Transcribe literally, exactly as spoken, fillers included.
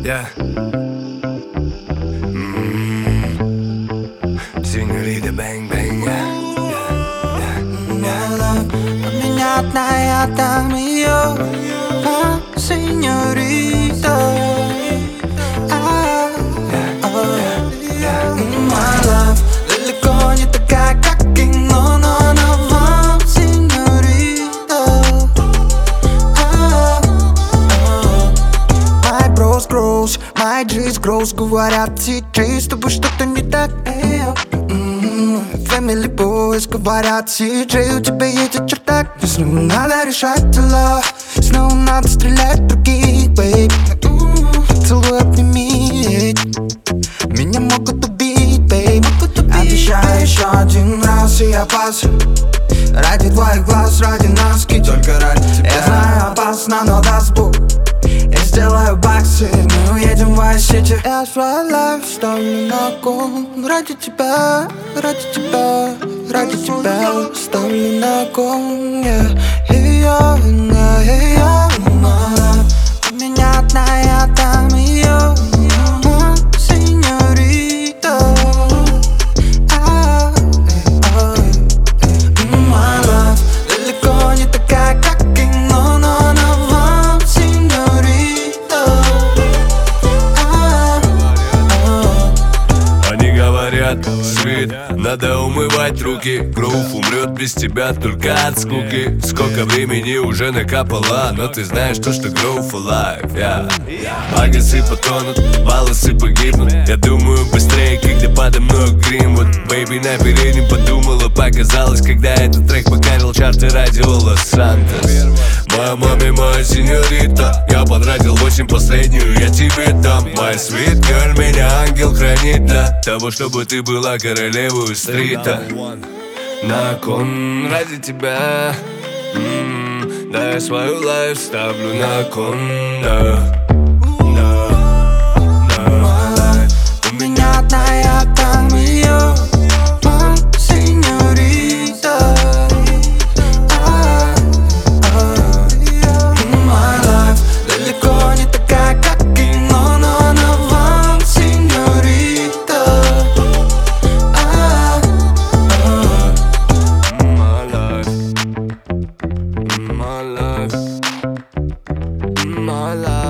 Yeah. Сеньорита бэнг-бэнг, yeah, yeah, yeah. Поменять на я там ее, а, сеньорита. My love далеко не такая, как кино, но она вам, сеньорита. My bros grows, my G's grows. Говорят, си джей, с тобой что-то не так. Family boys говорят, си джей, у тебя едет чердак. Но снова надо решать дела, снова надо стрелять в других, бейб. Целуй, обними, меня могут убить, бейб. Обещаю еще один раз, и я пасу. Ради твоих глаз, ради нас, и только ради тебя. Я знаю, опасно, но даст Бог, я сделаю баксы, мы уедем в Вайс-Сити. Я свой лайф ставлю на кон. Ради тебя, ради тебя, ради тебя ставлю на кон. Ее вина, ее вина. У меня одна, я там ее, сеньорита. My love далеко не такая, как кино, но она вам, сеньорита. Они говорят, свит, надо умывать руки. Грув умрет без тебя только от скуки. Сколько времени уже накапало, но ты знаешь то, что Groove Alive, yeah. Багасы потонут, волосы погибнут. Я думаю быстрее, когда подо мной Гринвуд. Бэйби на переднем подумала, показалось, когда этот трек покорил чарты радио Лос-Сантос. Моя маме, моя сеньорита, я потратил восемь последнюю, я тебе дам. Моя sweet girl, меня ангел хранит для того, чтобы ты была королевой стрита. На кон ради тебя, м-м, да я свою лайф ставлю на кон, да. У меня одна, я там ее, сеньорита. My life далеко не такая, как кино, но она вам, сеньорита. My life, my life, my life.